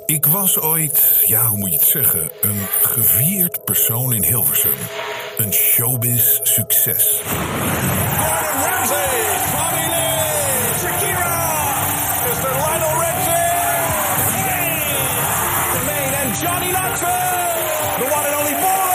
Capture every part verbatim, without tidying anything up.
Ik was ooit, ja, hoe moet je het zeggen, een gevierd persoon in Hilversum. Een showbiz succes. Gordon Ramsay, Bobby Lee, Shakira, mister Lionel Richie, hey, the main and Johnny Knoxville, the one and only Bora.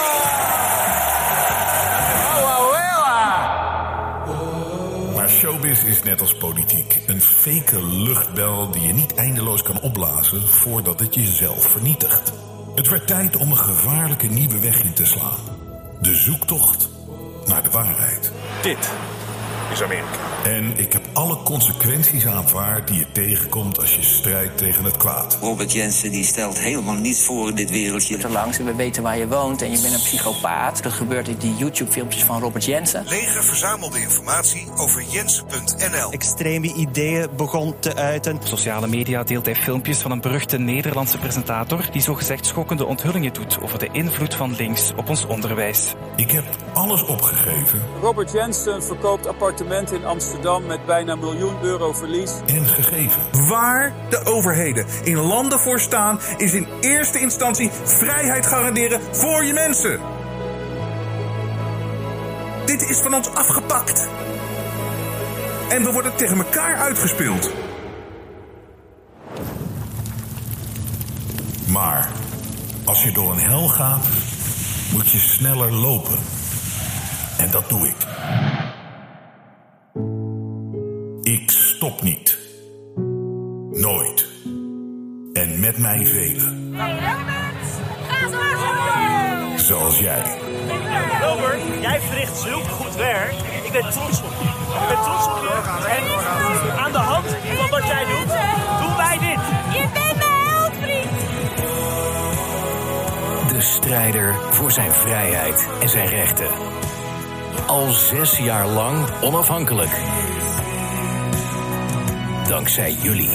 Maar showbiz is net als politiek. Een fake luchtbel die je niet eindeloos kan opblazen voordat het jezelf vernietigt. Het werd tijd om een gevaarlijke nieuwe weg in te slaan. De zoektocht naar de waarheid. Dit is Amerika. En ik heb alle consequenties aanvaard die je tegenkomt als je strijdt tegen het kwaad. Robert Jensen die stelt helemaal niets voor in dit wereldje. Er langs en we weten waar je woont en je bent een psychopaat. Dat gebeurt in die YouTube-filmpjes van Robert Jensen. Leger verzamelde informatie over Jensen punt n l. Extreme ideeën begon te uiten. Op sociale media deelt hij filmpjes van een beruchte Nederlandse presentator die zogezegd schokkende onthullingen doet over de invloed van links op ons onderwijs. Ik heb alles opgegeven. Robert Jensen verkoopt appartementen in Amsterdam met bijna een miljoen euro verlies. En gegeven. Waar de overheden in landen voor staan, is in eerste instantie vrijheid garanderen voor je mensen. Dit is van ons afgepakt. En we worden tegen elkaar uitgespeeld. Maar als je door een hel gaat, moet je sneller lopen. En dat doe ik. Ik stop niet. Nooit. En met mij velen. Zoals jij. Robert, jij verricht zulk goed werk. Ik ben trots op je. Ik ben trots op je. En aan de hand van wat jij doet, doen wij dit. Je bent mijn held, vriend. De strijder voor zijn vrijheid en zijn rechten. Al zes jaar lang onafhankelijk. Dankzij jullie.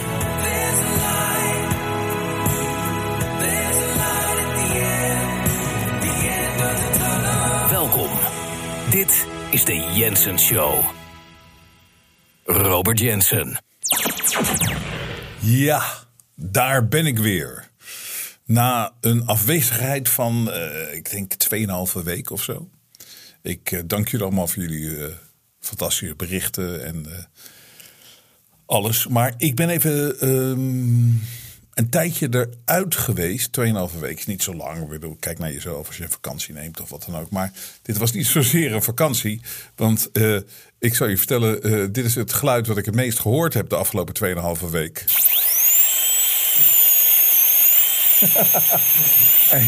Welkom. Dit is de Jensen Show. Robert Jensen. Ja, daar ben ik weer. Na een afwezigheid van, uh, ik denk, tweeënhalve week of zo. Ik uh, dank jullie allemaal voor jullie uh, fantastische berichten en uh, alles. Maar ik ben even um, een tijdje eruit geweest. Tweeënhalve week is niet zo lang. Ik bedoel, kijk naar jezelf als je een vakantie neemt of wat dan ook. Maar dit was niet zozeer een vakantie. Want uh, ik zal je vertellen, uh, dit is het geluid wat ik het meest gehoord heb de afgelopen tweeënhalve week. en,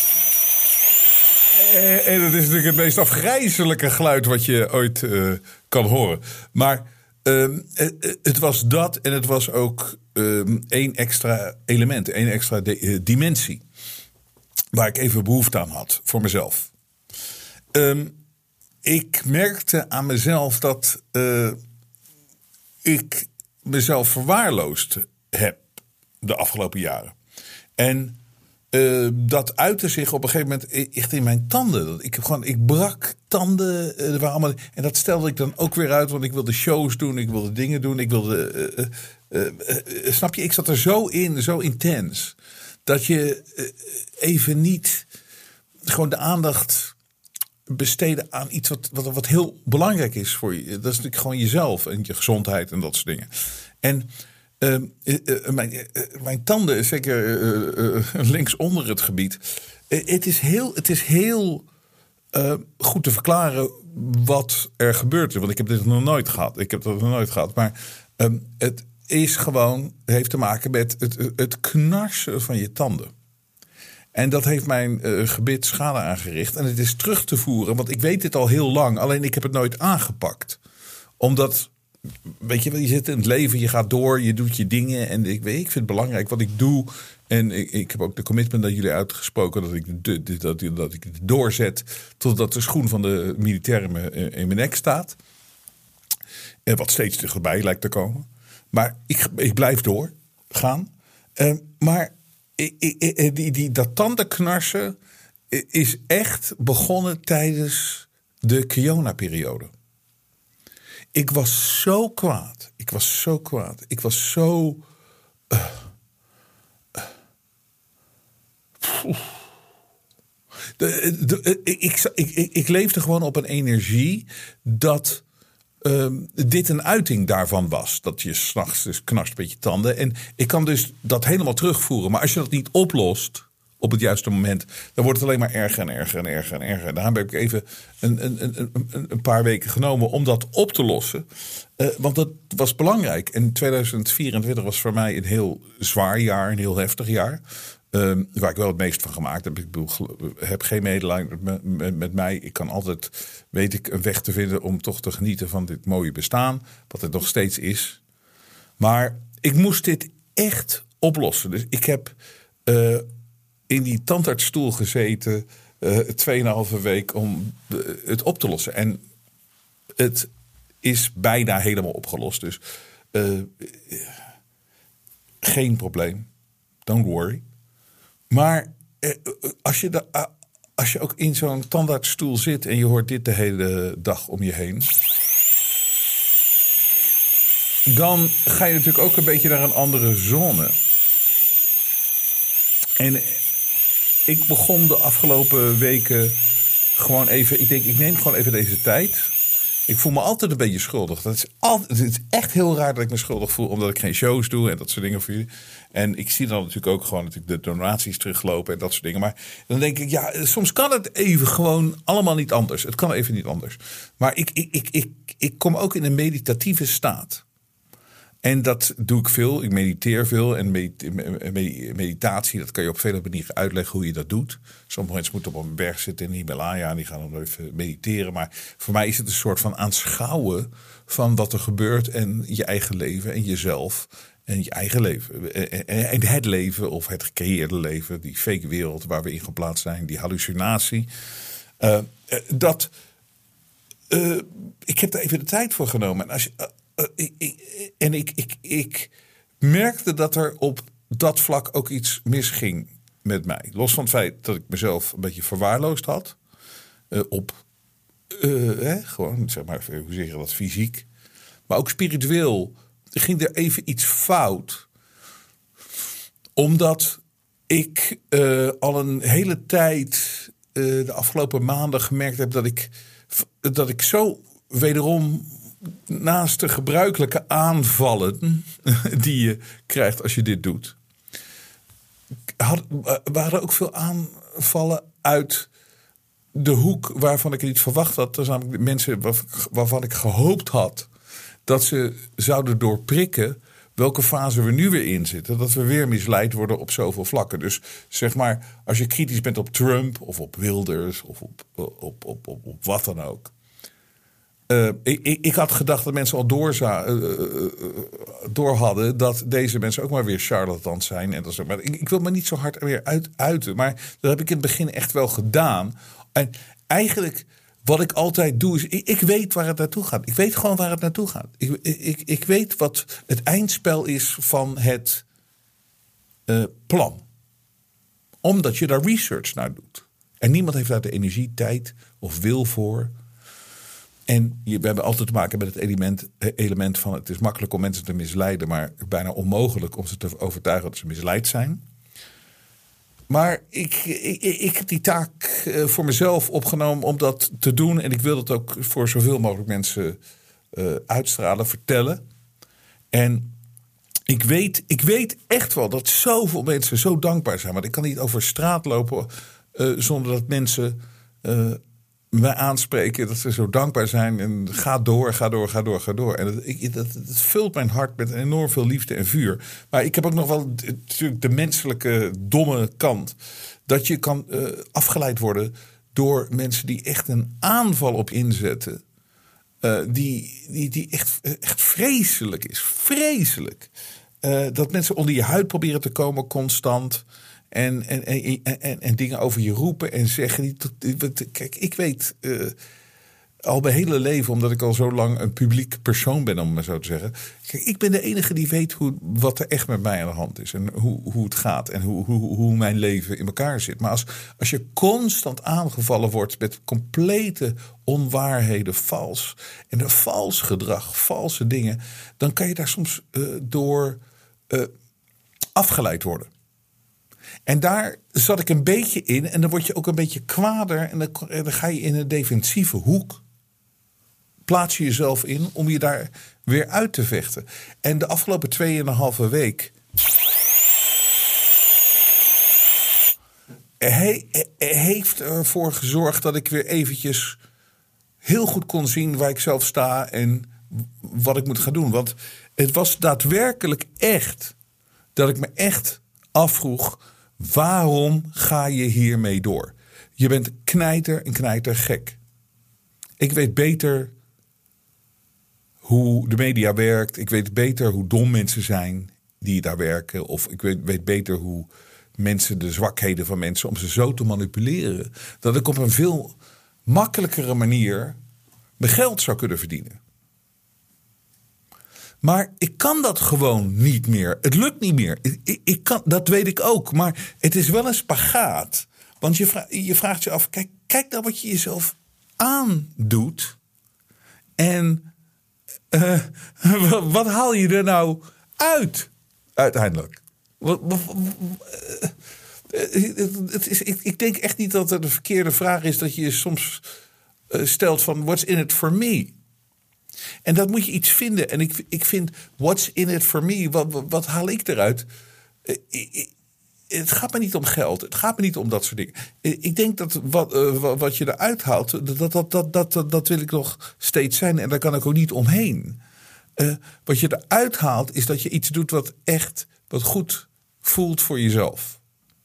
en, en dat is natuurlijk het meest afgrijzelijke geluid wat je ooit uh, kan horen. Maar um, het, het was dat en het was ook um, één extra element, één extra de, uh, dimensie. Waar ik even behoefte aan had voor mezelf. Um, ik merkte aan mezelf dat uh, ik mezelf verwaarloosd heb de afgelopen jaren. En uh, dat uitte zich op een gegeven moment echt in mijn tanden. Ik, heb gewoon, ik brak tanden. Uh, er waren allemaal, en dat stelde ik dan ook weer uit. Want ik wilde shows doen, ik wilde dingen doen. Ik wilde, uh, uh, uh, uh, snap je, ik zat er zo in, zo intens. Dat je uh, even niet gewoon de aandacht besteden aan iets wat, wat, wat heel belangrijk is voor je. Dat is natuurlijk gewoon jezelf en je gezondheid en dat soort dingen. En Uh, uh, uh, mijn, uh, mijn tanden, zeker uh, uh, links onder het gebied. Uh, het is heel, het is heel uh, goed te verklaren wat er gebeurt. Want ik heb dit nog nooit gehad. Ik heb dat nog nooit gehad. Maar um, het is gewoon, heeft te maken met het, het knarsen van je tanden. En dat heeft mijn uh, gebit schade aangericht. En het is terug te voeren, want ik weet dit al heel lang. Alleen ik heb het nooit aangepakt. Omdat, weet je wel, je zit in het leven, je gaat door, je doet je dingen. En ik, weet, ik vind het belangrijk wat ik doe. En ik, ik heb ook de commitment dat jullie uitgesproken dat ik, de, de, dat, dat ik het doorzet totdat de schoen van de militair in mijn, in mijn nek staat. En wat steeds dichterbij lijkt te komen. Maar ik, ik blijf doorgaan. Uh, maar ik, ik, die, die, dat tandenknarsen is echt begonnen tijdens de Kiona-periode. Ik was zo kwaad. Ik was zo kwaad. Ik was zo... Uh, uh, De, de, ik, ik, ik, ik leefde gewoon op een energie dat um, dit een uiting daarvan was. Dat je 's nachts dus knarst met je tanden. En ik kan dus dat helemaal terugvoeren. Maar als je dat niet oplost op het juiste moment, dan wordt het alleen maar erger en erger en erger en erger. Daarom heb ik even een, een, een, een, een paar weken genomen om dat op te lossen. Uh, want dat was belangrijk. En tweeduizend vierentwintig was voor mij een heel zwaar jaar, een heel heftig jaar. Um, waar ik wel het meest van gemaakt heb. Ik bedoel, heb geen medelijden met, met, met mij. Ik kan altijd, weet ik, een weg te vinden om toch te genieten van dit mooie bestaan. Wat het nog steeds is. Maar ik moest dit echt oplossen. Dus ik heb uh, in die tandartsstoel gezeten uh, tweeënhalve week om uh, het op te lossen. En het is bijna helemaal opgelost. Dus uh, geen probleem. Don't worry. Maar eh, als, je da, als je ook in zo'n tandartsstoel zit en je hoort dit de hele dag om je heen, dan ga je natuurlijk ook een beetje naar een andere zone. En ik begon de afgelopen weken gewoon even, ik denk ik neem gewoon even deze tijd. Ik voel me altijd een beetje schuldig. Dat is altijd, het is echt heel raar dat ik me schuldig voel, omdat ik geen shows doe en dat soort dingen voor jullie. En ik zie dan natuurlijk ook gewoon natuurlijk de donaties teruglopen en dat soort dingen. Maar dan denk ik, ja, soms kan het even gewoon allemaal niet anders. Het kan even niet anders. Maar ik, ik, ik, ik, ik kom ook in een meditatieve staat. En dat doe ik veel. Ik mediteer veel. En meditatie, dat kan je op vele manieren uitleggen hoe je dat doet. Sommige mensen moeten op een berg zitten in de Himalaya en die gaan dan even mediteren. Maar voor mij is het een soort van aanschouwen van wat er gebeurt en je eigen leven en jezelf. En je eigen leven. En het leven of het gecreëerde leven. Die fake wereld waar we in geplaatst zijn. Die hallucinatie. Uh, dat, uh, ik heb daar even de tijd voor genomen. En, als je, uh, uh, ik, ik, en ik, ik, ik merkte dat er op dat vlak ook iets misging met mij. Los van het feit dat ik mezelf een beetje verwaarloosd had. Uh, op, uh, hè, gewoon, zeg maar, hoe zeg je dat, fysiek. Maar ook spiritueel ging er even iets fout. Omdat ik uh, al een hele tijd, uh, de afgelopen maanden gemerkt heb dat ik, dat ik zo wederom naast de gebruikelijke aanvallen die je krijgt als je dit doet. Had, we hadden ook veel aanvallen uit de hoek waarvan ik niet verwacht had. Dat is namelijk de mensen waarvan ik gehoopt had dat ze zouden doorprikken welke fase we nu weer in zitten. Dat we weer misleid worden op zoveel vlakken. Dus zeg maar, als je kritisch bent op Trump of op Wilders of op, op, op, op, op wat dan ook. Uh, ik, ik had gedacht dat mensen al doorza, uh, uh, door hadden dat deze mensen ook maar weer charlatans zijn. En dat is, maar ik, ik wil me niet zo hard weer uit, uiten. Maar dat heb ik in het begin echt wel gedaan. En eigenlijk wat ik altijd doe is, ik, ik weet waar het naartoe gaat. Ik weet gewoon waar het naartoe gaat. Ik, ik, ik weet wat het eindspel is van het uh, plan. Omdat je daar research naar doet. En niemand heeft daar de energie, tijd of wil voor. En we hebben altijd te maken met het element, element van het is makkelijk om mensen te misleiden, maar bijna onmogelijk om ze te overtuigen dat ze misleid zijn. Maar ik, ik, ik heb die taak voor mezelf opgenomen om dat te doen. En ik wil dat ook voor zoveel mogelijk mensen uh, uitstralen, vertellen. En ik weet, ik weet echt wel dat zoveel mensen zo dankbaar zijn. Want ik kan niet over straat lopen uh, zonder dat mensen Uh, mij aanspreken dat ze zo dankbaar zijn. En ga door, ga door, ga door, ga door. En dat, ik, dat, dat vult mijn hart met enorm veel liefde en vuur. Maar ik heb ook nog wel natuurlijk de menselijke domme kant. Dat je kan uh, afgeleid worden door mensen die echt een aanval op inzetten. Uh, die, die, die echt, echt vreselijk is. Vreselijk. Uh, dat mensen onder je huid proberen te komen constant. En, en, en, en, en dingen over je roepen en zeggen. Kijk, ik weet uh, al mijn hele leven, omdat ik al zo lang een publiek persoon ben, om maar zo te zeggen. Kijk, ik ben de enige die weet hoe, wat er echt met mij aan de hand is. En hoe, hoe het gaat en hoe, hoe, hoe mijn leven in elkaar zit. Maar als, als je constant aangevallen wordt met complete onwaarheden, vals. En een vals gedrag, valse dingen. Dan kan je daar soms uh, door uh, afgeleid worden. En daar zat ik een beetje in. En dan word je ook een beetje kwader. En dan, dan ga je in een defensieve hoek. Plaats je jezelf in om je daar weer uit te vechten. En de afgelopen tweeënhalve week... He, heeft ervoor gezorgd dat ik weer eventjes heel goed kon zien waar ik zelf sta en wat ik moet gaan doen. Want het was daadwerkelijk echt dat ik me echt afvroeg, waarom ga je hiermee door? Je bent knijter en knijter gek. Ik weet beter hoe de media werkt. Ik weet beter hoe dom mensen zijn die daar werken. Of ik weet, weet beter hoe mensen, de zwakheden van mensen, om ze zo te manipuleren, dat ik op een veel makkelijkere manier mijn geld zou kunnen verdienen. Maar ik kan dat gewoon niet meer. Het lukt niet meer. Ik, ik, ik kan, dat weet ik ook. Maar het is wel een spagaat. Want je, vra- je vraagt je af, kijk, kijk nou wat je jezelf aandoet. En uh, wat haal je er nou uit uiteindelijk? Wat, wat, wat, uh, het is, ik, ik denk echt niet dat het de verkeerde vraag is dat je je soms uh, stelt van what's in it for me? En dat moet je iets vinden. En ik, ik vind what's in it for me? Wat, wat, wat haal ik eruit? Uh, ik, het gaat me niet om geld. Het gaat me niet om dat soort dingen. Ik denk dat wat, uh, wat je eruit haalt, dat, dat, dat, dat, dat, dat wil ik nog steeds zijn. En daar kan ik ook niet omheen. Uh, wat je eruit haalt is dat je iets doet wat echt wat goed voelt voor jezelf.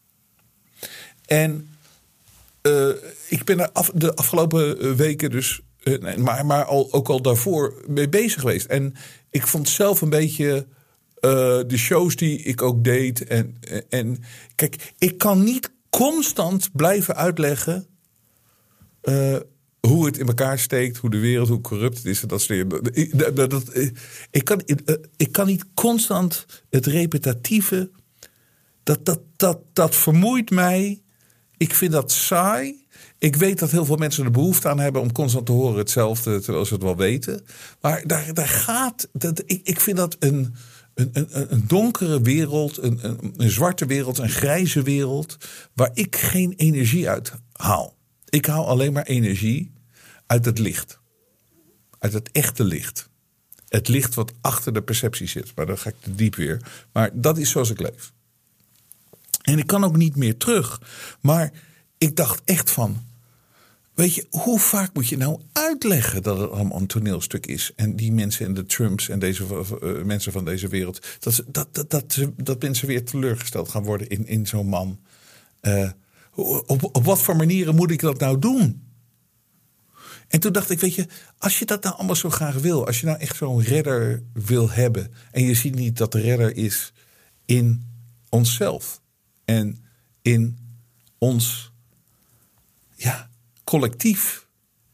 En uh, ik ben er af, de afgelopen weken dus, uh, nee, maar, maar al, ook al daarvoor mee bezig geweest. En ik vond zelf een beetje uh, de shows die ik ook deed. En, en kijk, ik kan niet constant blijven uitleggen Uh, hoe het in elkaar steekt, hoe de wereld, hoe corrupt het is. Dat soort dingen. Dat, dat, dat, ik, kan, ik kan niet constant het repetitieve. Dat, dat, dat, dat vermoeit mij. Ik vind dat saai. Ik weet dat heel veel mensen er behoefte aan hebben om constant te horen hetzelfde, terwijl ze het wel weten. Maar daar, daar gaat. Dat, ik, ik vind dat een, een, een, een donkere wereld, een, een, een zwarte wereld, een grijze wereld, waar ik geen energie uit haal. Ik haal alleen maar energie uit het licht. Uit het echte licht. Het licht wat achter de perceptie zit. Maar dan ga ik te diep weer. Maar dat is zoals ik leef. En ik kan ook niet meer terug. Maar ik dacht echt van, weet je, hoe vaak moet je nou uitleggen dat het allemaal een toneelstuk is? En die mensen en de Trumps en deze uh, mensen van deze wereld, dat, dat, dat, dat, dat mensen weer teleurgesteld gaan worden in, in zo'n man. Uh, Op, op wat voor manieren moet ik dat nou doen? En toen dacht ik, weet je, als je dat nou allemaal zo graag wil, als je nou echt zo'n redder wil hebben, en je ziet niet dat de redder is in onszelf en in ons ja, collectief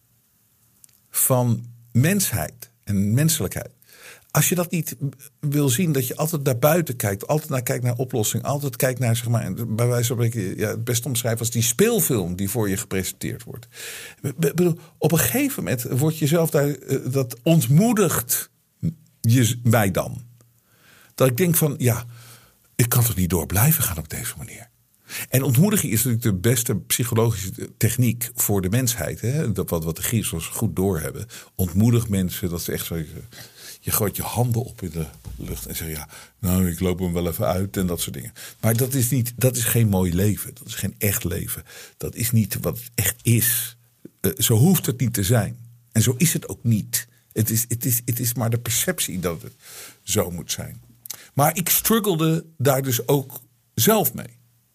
van mensheid en menselijkheid. Als je dat niet wil zien, dat je altijd naar buiten kijkt, altijd naar kijkt naar oplossing, altijd kijkt naar, zeg maar, bij wijze van spreken, ja, het best omschrijven als die speelfilm die voor je gepresenteerd wordt. Bedoel, op een gegeven moment wordt jezelf daar, dat ontmoedigt je, mij dan. Dat ik denk van, ja, ik kan toch niet door blijven gaan op deze manier. En ontmoediging is natuurlijk de beste psychologische techniek voor de mensheid. Hè? Dat wat, wat de Griezels goed doorhebben. Ontmoedig mensen, dat ze echt zo. Je gooit je handen op in de lucht en zegt ja, nou ik loop hem wel even uit en dat soort dingen. Maar dat is niet, dat is geen mooi leven. Dat is geen echt leven. Dat is niet wat het echt is. Uh, zo hoeft het niet te zijn. En zo is het ook niet. Het is, het is, het is maar de perceptie dat het zo moet zijn. Maar ik struggelde daar dus ook zelf mee.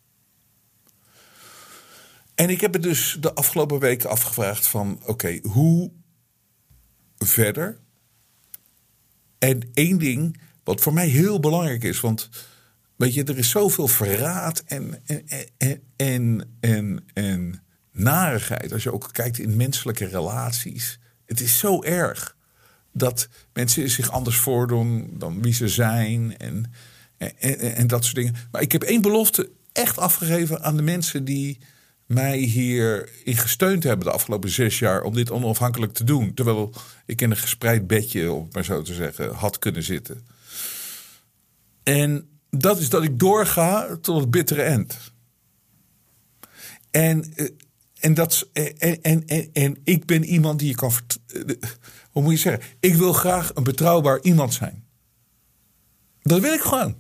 En ik heb het dus de afgelopen weken afgevraagd van oké, okay, hoe verder? En één ding wat voor mij heel belangrijk is, want weet je, er is zoveel verraad en, en, en, en, en, en narigheid als je ook kijkt in menselijke relaties. Het is zo erg dat mensen zich anders voordoen dan wie ze zijn en, en, en, en dat soort dingen. Maar ik heb één belofte echt afgegeven aan de mensen die mij hierin gesteund hebben de afgelopen zes jaar om dit onafhankelijk te doen. Terwijl ik in een gespreid bedje, om het maar zo te zeggen, had kunnen zitten. En dat is dat ik doorga tot het bittere eind. En, en, dat, en, en, en, en ik ben iemand die je kan... Hoe moet je zeggen? Ik wil graag een betrouwbaar iemand zijn. Dat wil ik gewoon.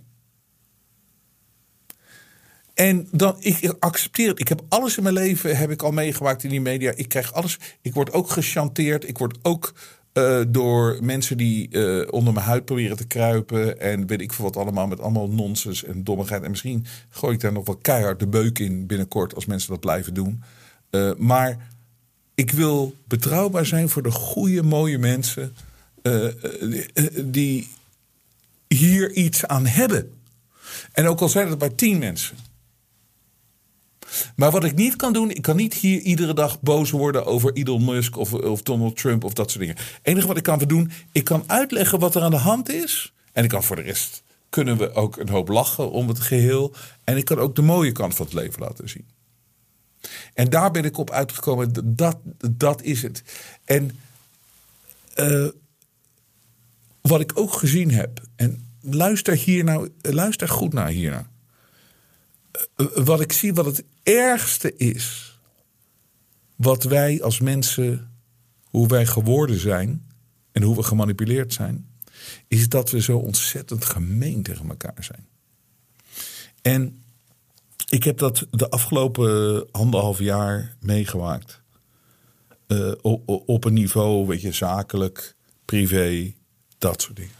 En dan, ik accepteer het. Ik heb alles in mijn leven heb ik al meegemaakt in die media. Ik krijg alles. Ik word ook gechanteerd. Ik word ook uh, door mensen die uh, onder mijn huid proberen te kruipen. En weet ik veel wat allemaal. Met allemaal nonsens en dommigheid. En misschien gooi ik daar nog wel keihard de beuk in binnenkort. Als mensen dat blijven doen. Uh, maar ik wil betrouwbaar zijn voor de goede, mooie mensen. Uh, uh, die hier iets aan hebben. En ook al zijn het maar tien mensen. Maar wat ik niet kan doen, ik kan niet hier iedere dag boos worden over Elon Musk of, of Donald Trump of dat soort dingen. Het enige wat ik kan doen, ik kan uitleggen wat er aan de hand is. En ik kan voor de rest, kunnen we ook een hoop lachen om het geheel. En ik kan ook de mooie kant van het leven laten zien. En daar ben ik op uitgekomen, dat, dat is het. En uh, wat ik ook gezien heb, en luister hier nou, luister goed naar hiernaar. Uh, wat ik zie, wat het ergste is, wat wij als mensen, hoe wij geworden zijn en hoe we gemanipuleerd zijn, is dat we zo ontzettend gemeen tegen elkaar zijn. En ik heb dat de afgelopen anderhalf jaar meegemaakt. Uh, op, op een niveau, weet je, zakelijk, privé, dat soort dingen.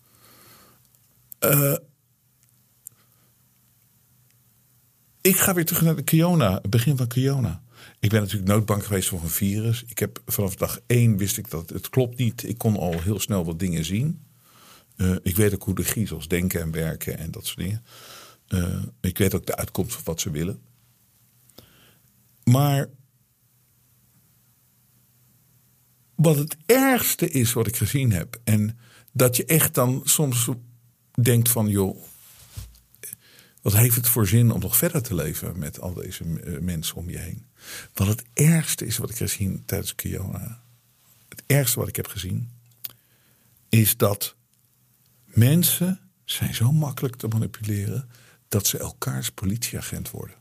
Uh, ik ga weer terug naar de Kiona, het begin van Kiona. Ik ben natuurlijk nooit bang geweest voor een virus. Ik heb vanaf dag één wist ik dat het klopt niet. Ik kon al heel snel wat dingen zien. Uh, ik weet ook hoe de griezels denken en werken en dat soort dingen. Uh, ik weet ook de uitkomst van wat ze willen. Maar wat het ergste is wat ik gezien heb, en dat je echt dan soms denkt van, joh, wat heeft het voor zin om nog verder te leven met al deze mensen om je heen? Wat het ergste is wat ik gezien tijdens Kiona, het ergste wat ik heb gezien, is dat mensen zijn zo makkelijk te manipuleren dat ze elkaars politieagent worden.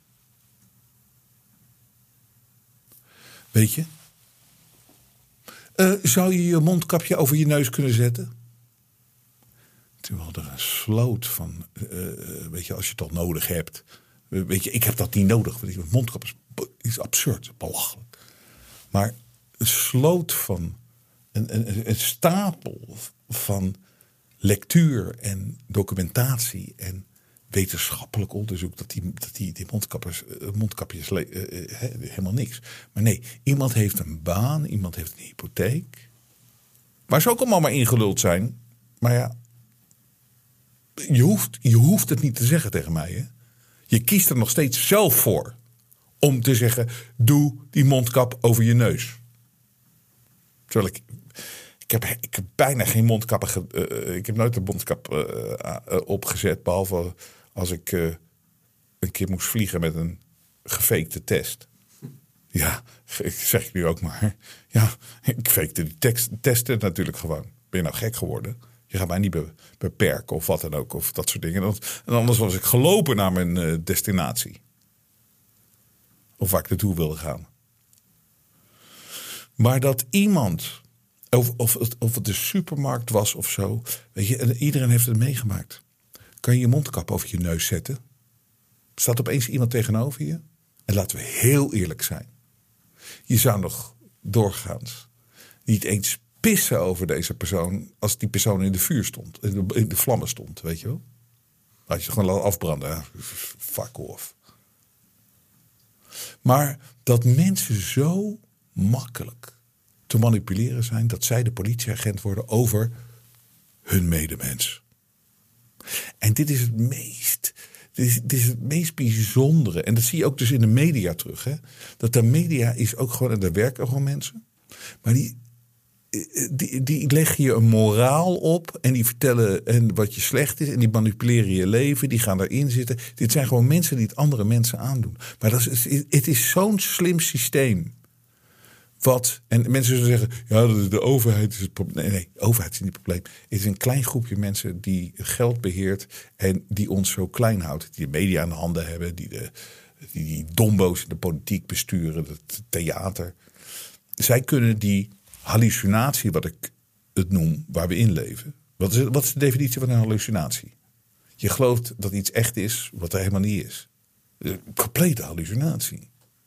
Weet je? Uh, zou je je mondkapje over je neus kunnen zetten? Terwijl er een sloot van, uh, weet je, als je het al nodig hebt. Uh, weet je, ik heb dat niet nodig. Weet je, een mondkap is, is absurd, belachelijk. Maar een sloot van, een, een, een stapel van lectuur en documentatie en wetenschappelijk onderzoek, dat die, dat die, die mondkappers, mondkapjes uh, uh, helemaal niks. Maar nee, iemand heeft een baan, iemand heeft een hypotheek. Waar ze ook allemaal maar ingeluld zijn. Maar ja, je hoeft, je hoeft het niet te zeggen tegen mij. Hè? Je kiest er nog steeds zelf voor om te zeggen, doe die mondkap over je neus. Terwijl ik... Ik heb, ik heb bijna geen mondkappen. Ge, uh, ik heb nooit een mondkap uh, uh, opgezet. Behalve als ik uh, een keer moest vliegen met een gefakte test. Ja, ik zeg ik nu ook maar. Ja, ik fakte die tekst, testen natuurlijk gewoon. Ben je nou gek geworden? Je gaat mij niet be, beperken of wat dan ook. Of dat soort dingen. En anders was ik gelopen naar mijn uh, destinatie. Of waar ik naartoe wilde gaan. Maar dat iemand... Of, of, of het de supermarkt was of zo. Weet je, iedereen heeft het meegemaakt. Kan je je mondkap over je neus zetten? Staat opeens iemand tegenover je? En laten we heel eerlijk zijn. Je zou nog doorgaans niet eens pissen over deze persoon als die persoon in de vuur stond. In de, in de vlammen stond, weet je wel. Had je gewoon laten afbranden. Fuck off. Maar dat mensen zo makkelijk te manipuleren zijn, dat zij de politieagent worden over hun medemens. En dit is het meest, dit is, dit is het meest bijzondere. En dat zie je ook dus in de media terug. Hè? Dat de media is ook gewoon, en daar werken gewoon mensen. Maar die, die, die leggen je een moraal op en die vertellen en wat je slecht is en die manipuleren je leven, die gaan daarin zitten. Dit zijn gewoon mensen die het andere mensen aandoen. Maar dat is, het is zo'n slim systeem. wat... En mensen zullen zeggen, ja, de, de overheid is het probleem. Nee, nee, de overheid is niet het probleem. Het is een klein groepje mensen die geld beheert en die ons zo klein houdt. Die de media aan de handen hebben, die de die, die dombo's in de politiek besturen, het theater. Zij kunnen die hallucinatie, wat ik het noem, waar we in leven. Wat is, wat is de definitie van een hallucinatie? Je gelooft dat iets echt is, wat er helemaal niet is. Een complete hallucinatie.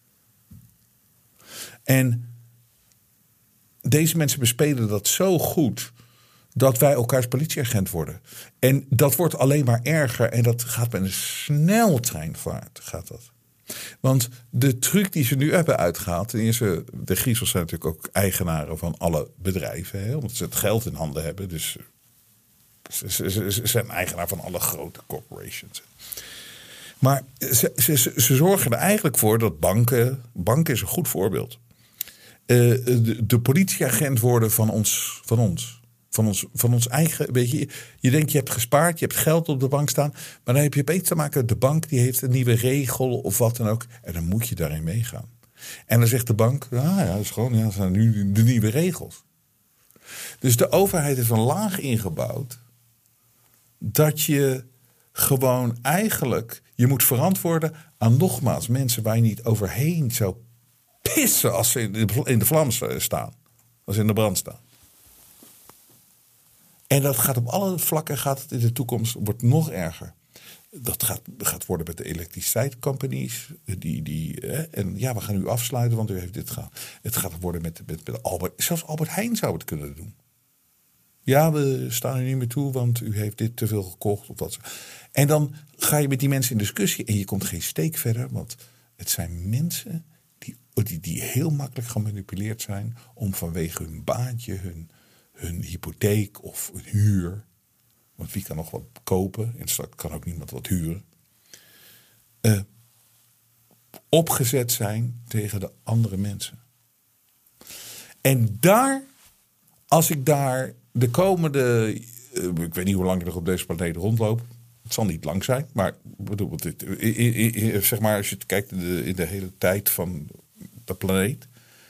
En deze mensen bespelen dat zo goed dat wij elkaars politieagent worden. En dat wordt alleen maar erger en dat gaat met een sneltreinvaart. Gaat dat. Want de truc die ze nu hebben uitgehaald... Ten eerste, de griezels zijn natuurlijk ook eigenaren van alle bedrijven. Hè, omdat ze het geld in handen hebben. Dus ze, ze, ze, ze zijn eigenaar van alle grote corporations. Maar ze, ze, ze zorgen er eigenlijk voor dat banken... Banken is een goed voorbeeld. Uh, de, de politieagent worden van ons, van ons. Van ons, van ons eigen, weet je, je denkt je hebt gespaard, je hebt geld op de bank staan. Maar dan heb je opeens te maken, de bank die heeft een nieuwe regel of wat dan ook. En dan moet je daarin meegaan. En dan zegt de bank, ah ja, dat is gewoon, ja, dat zijn nu de nieuwe regels. Dus de overheid heeft een laag ingebouwd dat je gewoon eigenlijk, je moet verantwoorden aan nogmaals mensen waar je niet overheen zou pissen als ze in de, in de vlam staan. Als ze in de brand staan. En dat gaat op alle vlakken, gaat het in de toekomst, wordt nog erger. Dat gaat, gaat worden met de elektriciteitscompanies. Die, die, hè, en ja, we gaan u afsluiten, want u heeft dit gedaan. Het gaat worden met, met, met Albert. Zelfs Albert Heijn zou het kunnen doen. Ja, we staan u niet meer toe, want u heeft dit te veel gekocht. Of wat. En dan ga je met die mensen in discussie en je komt geen steek verder. Want het zijn mensen die, die, die heel makkelijk gemanipuleerd zijn om vanwege hun baantje, hun... hun hypotheek of een huur. Want wie kan nog wat kopen? En straks kan ook niemand wat huren. Uh, opgezet zijn tegen de andere mensen. En daar, als ik daar de komende... Uh, ik weet niet hoe lang ik nog op deze planeet rondloop. Het zal niet lang zijn. Maar bedoel, dit, zeg maar, als je kijkt in de, in de hele tijd van de planeet...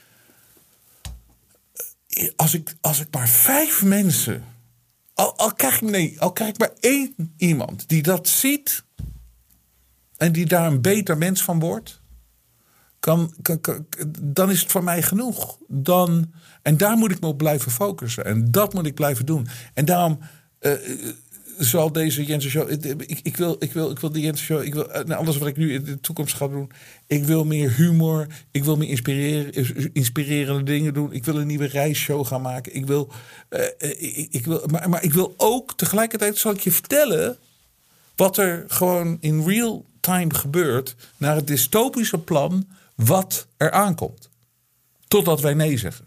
Als ik, als ik maar vijf mensen... Al, al, krijg ik, nee, al krijg ik maar één iemand die dat ziet... en die daar een beter mens van wordt... Kan, kan, kan, dan is het voor mij genoeg. Dan, en daar moet ik me op blijven focussen. En dat moet ik blijven doen. En daarom uh, zal deze Jensen Show... Ik, ik, wil, ik, wil, ik wil de Jensen Show... Ik wil, uh, alles wat ik nu in de toekomst ga doen... Ik wil meer humor. Ik wil meer inspireren, inspirerende dingen doen. Ik wil een nieuwe reisshow gaan maken. Ik wil... Uh, ik, ik wil maar, maar ik wil ook... Tegelijkertijd zal ik je vertellen... wat er gewoon in real time gebeurt... naar het dystopische plan... wat er aankomt. Totdat wij nee zeggen.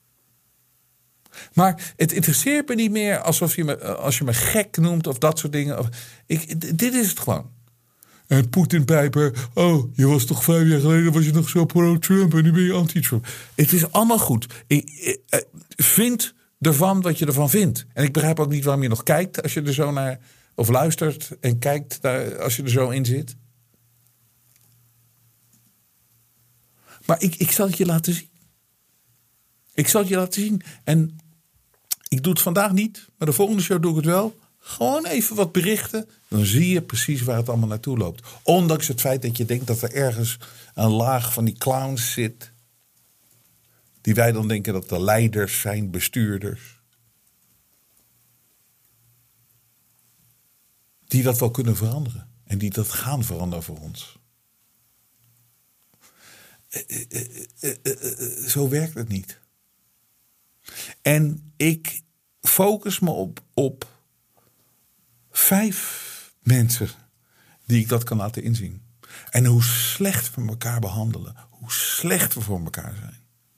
Maar het interesseert me niet meer alsof je me, als je me gek noemt of dat soort dingen. Ik, dit is het gewoon. En Poetin-pijper, oh, je was toch vijf jaar geleden was je nog zo pro-Trump en nu ben je anti-Trump. Het is allemaal goed. Ik, ik, vind ervan wat je ervan vindt. En ik begrijp ook niet waarom je nog kijkt als je er zo naar, of luistert en kijkt naar, als je er zo in zit. Maar ik, ik zal het je laten zien. Ik zal het je laten zien. En ik doe het vandaag niet. Maar de volgende show doe ik het wel. Gewoon even wat berichten. Dan zie je precies waar het allemaal naartoe loopt. Ondanks het feit dat je denkt dat er ergens een laag van die clowns zit. Die wij dan denken dat de leiders zijn, bestuurders. Die dat wel kunnen veranderen. En die dat gaan veranderen voor ons. Uh, uh, uh, uh, uh, zo werkt het niet. En ik focus me op, op vijf mensen die ik dat kan laten inzien. En hoe slecht we elkaar behandelen. Hoe slecht we voor elkaar zijn.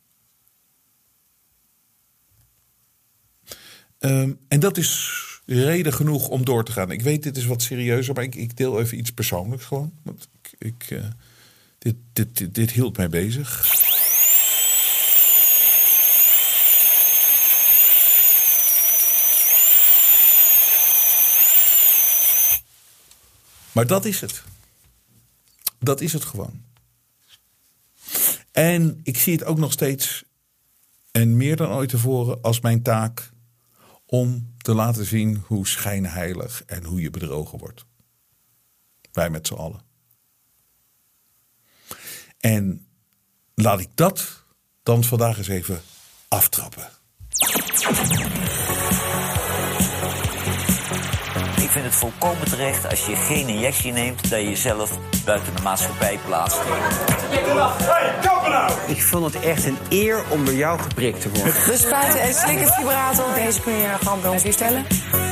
Um, en dat is reden genoeg om door te gaan. Ik weet, dit is wat serieuzer, maar ik, ik deel even iets persoonlijks gewoon. Want ik... ik uh, Dit, dit, dit, dit hield mij bezig. Maar dat is het. Dat is het gewoon. En ik zie het ook nog steeds en meer dan ooit tevoren als mijn taak om te laten zien hoe schijnheilig en hoe je bedrogen wordt. Wij met z'n allen. En laat ik dat dan vandaag eens even aftrappen. Ik vind het volkomen terecht als je geen injectie neemt, dat je jezelf buiten de maatschappij plaatst. Ik vond het echt een eer om door jou geprikt te worden. De spuiten- en slikkenvibrator, deze kun je gewoon bij ons bestellen.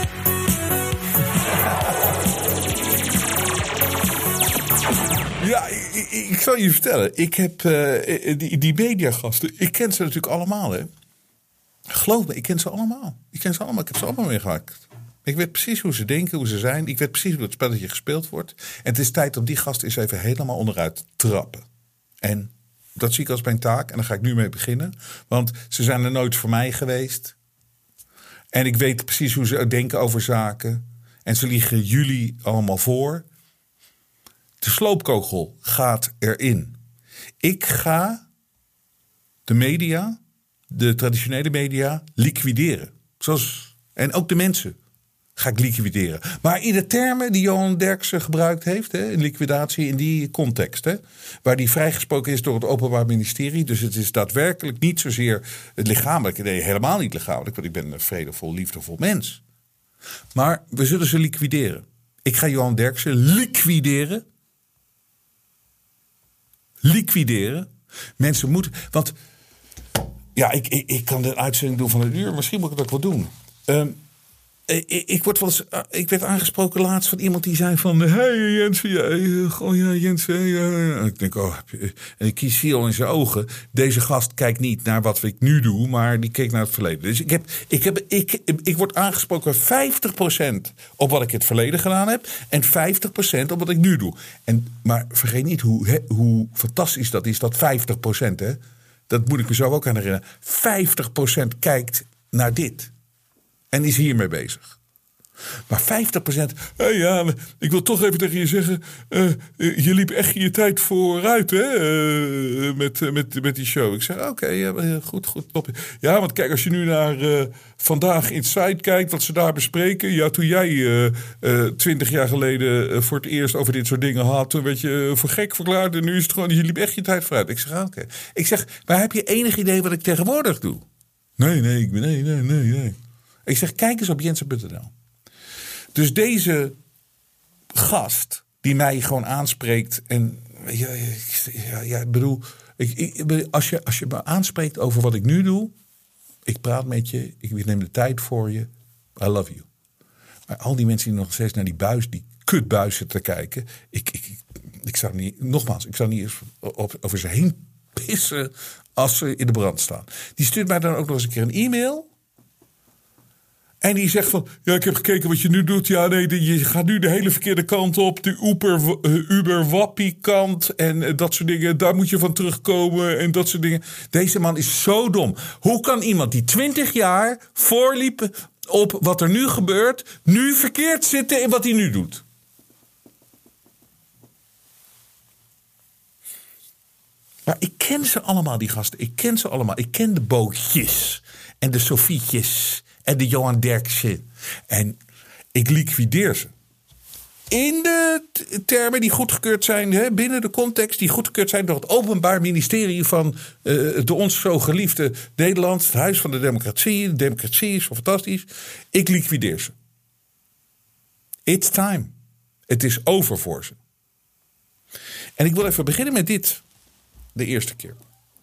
Ja, ik, ik, ik zal je vertellen. Ik heb uh, die, die mediagasten, ik ken ze natuurlijk allemaal, hè. Geloof me, ik ken ze allemaal. Ik ken ze allemaal, ik heb ze allemaal meegemaakt. Ik weet precies hoe ze denken, hoe ze zijn. Ik weet precies hoe het spelletje gespeeld wordt. En het is tijd om die gasten eens even helemaal onderuit te trappen. En dat zie ik als mijn taak. En daar ga ik nu mee beginnen. Want ze zijn er nooit voor mij geweest. En ik weet precies hoe ze denken over zaken. En ze liegen jullie allemaal voor. De sloopkogel gaat erin. Ik ga de media, de traditionele media, liquideren. Zoals, en ook de mensen ga ik liquideren. Maar in de termen die Johan Derksen gebruikt heeft, hè, in liquidatie, in die context, hè, waar die vrijgesproken is door het Openbaar Ministerie. Dus het is daadwerkelijk niet zozeer het lichamelijke. Nee, helemaal niet lichamelijk, want ik ben een vredevol, liefdevol mens. Maar we zullen ze liquideren. Ik ga Johan Derksen liquideren. Liquideren. Mensen moeten. Want ja, ik, ik, ik kan de uitzending doen van een uur. Misschien moet ik dat wel doen. Um, ik, ik, word wel eens, ik werd aangesproken laatst van iemand die zei van... Hé hey, Jens, ja, oh ja, Jens. Ja. Ik denk, oh, en ik zie al in zijn ogen. Deze gast kijkt niet naar wat ik nu doe, maar die keek naar het verleden. Dus ik, heb, ik, heb, ik, ik word aangesproken vijftig procent op wat ik in het verleden gedaan heb. En vijftig procent op wat ik nu doe. En, maar vergeet niet hoe, he, hoe fantastisch dat is, dat vijftig procent. Hè? Dat moet ik me zo ook aan herinneren. vijftig procent kijkt naar dit. En is hiermee bezig. Maar vijftig procent... Hey, ja, ik wil toch even tegen je zeggen... Uh, je liep echt je tijd vooruit, hè? Uh, met, uh, met, met die show. Ik zeg, oké, okay, ja, goed, goed. Top. Ja, want kijk, als je nu naar uh, Vandaag Inside kijkt... wat ze daar bespreken... Ja, toen jij twintig uh, uh, jaar geleden uh, voor het eerst over dit soort dingen had... toen werd je uh, voor gek verklaard... en nu is het gewoon... je liep echt je tijd vooruit. Ik zeg, oké. Okay. Ik zeg, maar heb je enig idee wat ik tegenwoordig doe? Nee, nee, ik ben... Nee, nee, nee, nee. Ik zeg, kijk eens op Jensen punt n l. Dus deze gast die mij gewoon aanspreekt... en ja, ja, ja ik bedoel... Ik, ik, als, je, als je me aanspreekt over wat ik nu doe... ik praat met je, ik neem de tijd voor je... I love you. Maar al die mensen die nog steeds naar die buis... die kutbuis zitten te kijken... ik, ik, ik, ik zou niet... nogmaals, ik zou niet eens op, over ze heen pissen... als ze in de brand staan. Die stuurt mij dan ook nog eens een keer een e-mail... En die zegt van, ja, ik heb gekeken wat je nu doet. Ja, nee, je gaat nu de hele verkeerde kant op. De Uber, uh, Uber-wappie kant en uh, dat soort dingen. Daar moet je van terugkomen en dat soort dingen. Deze man is zo dom. Hoe kan iemand die twintig jaar voorliep op wat er nu gebeurt... nu verkeerd zitten in wat hij nu doet? Maar ik ken ze allemaal, die gasten. Ik ken ze allemaal. Ik ken de Bootjes en de Sofietjes... en de Johan Derksen. En ik liquideer ze. In de termen die goedgekeurd zijn, hè, binnen de context die goedgekeurd zijn door het Openbaar Ministerie van uh, de ons zo geliefde Nederland, het Huis van de Democratie. De democratie is zo fantastisch. Ik liquideer ze. It's time. Het is over voor ze. En ik wil even beginnen met dit. De eerste keer.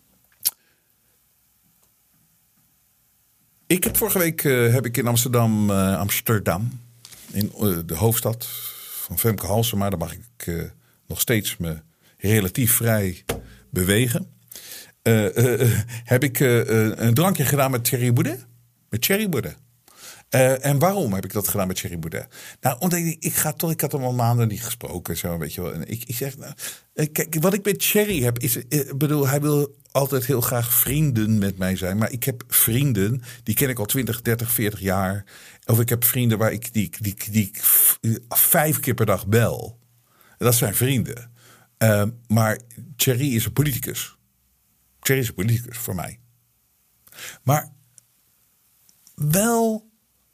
Ik heb vorige week uh, heb ik in Amsterdam, uh, Amsterdam, in uh, de hoofdstad van Femke Halsema, daar mag ik uh, nog steeds me relatief vrij bewegen. Uh, uh, uh, heb ik uh, uh, een drankje gedaan met Thierry Baudet. Met Thierry Baudet. Uh, en waarom heb ik dat gedaan met Thierry Baudet? Nou, omdat ik, ik ga toch, ik had hem al maanden niet gesproken, zo weet je wel. En ik, ik zeg, nou, kijk, wat ik met Thierry heb, is, ik bedoel, hij wil altijd heel graag vrienden met mij zijn. Maar ik heb vrienden, die ken ik al twintig, dertig, veertig jaar. Of ik heb vrienden waar ik die, die, die, die vijf keer per dag bel. Dat zijn vrienden. Uh, maar Thierry is een politicus. Thierry is een politicus voor mij. Maar wel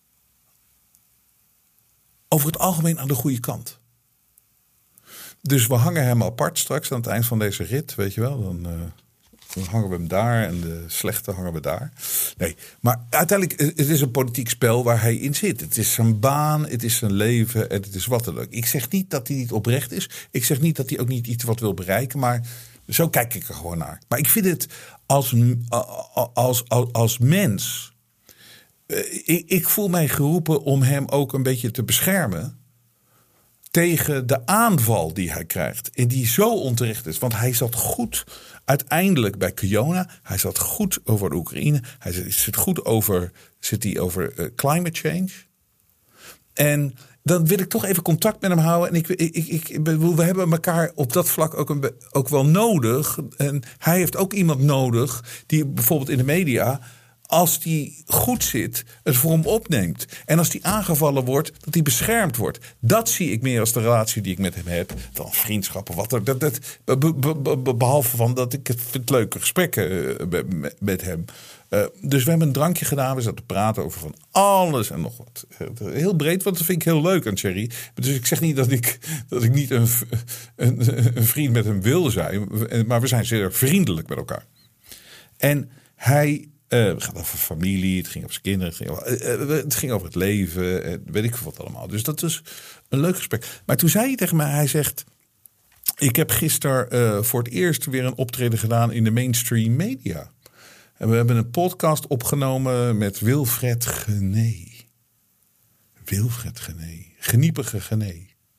over het algemeen aan de goede kant. Dus we hangen hem apart straks aan het eind van deze rit, weet je wel. Dan, uh, dan hangen we hem daar en de slechte hangen we daar. Nee, maar uiteindelijk, het is een politiek spel waar hij in zit. Het is zijn baan, het is zijn leven en het is wat dan ook. Ik zeg niet dat hij niet oprecht is. Ik zeg niet dat hij ook niet iets wat wil bereiken, maar zo kijk ik er gewoon naar. Maar ik vind het als, als, als, als mens... Ik, ik voel mij geroepen om hem ook een beetje te beschermen tegen de aanval die hij krijgt. En die zo onterecht is. Want hij zat goed uiteindelijk bij Kiona. Hij zat goed over de Oekraïne. Hij zit goed over, zit hij over uh, climate change. En dan wil ik toch even contact met hem houden. En ik, ik, ik, ik, we hebben elkaar op dat vlak ook, een, ook wel nodig. En hij heeft ook iemand nodig die bijvoorbeeld in de media, als die goed zit, het voor hem opneemt. En als die aangevallen wordt, dat die beschermd wordt. Dat zie ik meer als de relatie die ik met hem heb. Dan vriendschappen, wat er. Dat, dat, be, be, be, behalve van dat ik het vind leuke gesprekken uh, met, met hem. Uh, dus we hebben een drankje gedaan. We zaten te praten over van alles en nog wat. Heel breed, want dat vind ik heel leuk aan Thierry. Dus ik zeg niet dat ik, dat ik niet een, een, een vriend met hem wil zijn. Maar we zijn zeer vriendelijk met elkaar. En hij... Uh, het gaat over familie, het ging over zijn kinderen, het ging over, uh, het ging over het leven, uh, weet ik veel wat allemaal. Dus dat is een leuk gesprek. Maar toen zei hij tegen mij, hij zegt, ik heb gisteren uh, voor het eerst weer een optreden gedaan in de mainstream media. En we hebben een podcast opgenomen met Wilfred Gené. Wilfred Gené. Geniepige Gené.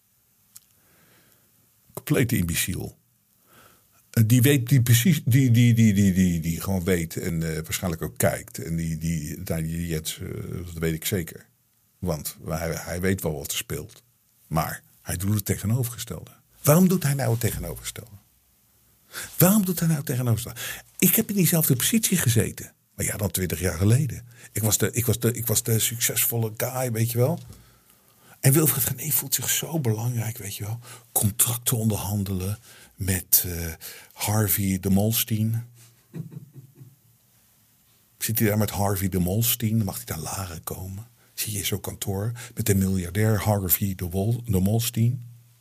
Complete imbeciel. Die weet, die precies, die, die, die, die, die, die gewoon weet en uh, waarschijnlijk ook kijkt. En die, die, die, die Jens, uh, dat weet ik zeker. Want hij, hij weet wel wat er speelt. Maar hij doet het tegenovergestelde. Waarom doet hij nou het tegenovergestelde? Waarom doet hij nou het tegenovergestelde? Ik heb in diezelfde positie gezeten. Maar ja, dan twintig jaar geleden. Ik was de, ik was de, ik was de succesvolle guy, weet je wel. En Wilfred Gené voelt zich zo belangrijk, weet je wel. Contracten onderhandelen met uh, Harvey de Molstein. Zit hij daar met Harvey de Molstein? Dan mag hij naar Laren komen. Zie je zo'n kantoor met de miljardair Harvey de, Wol, de Molstein.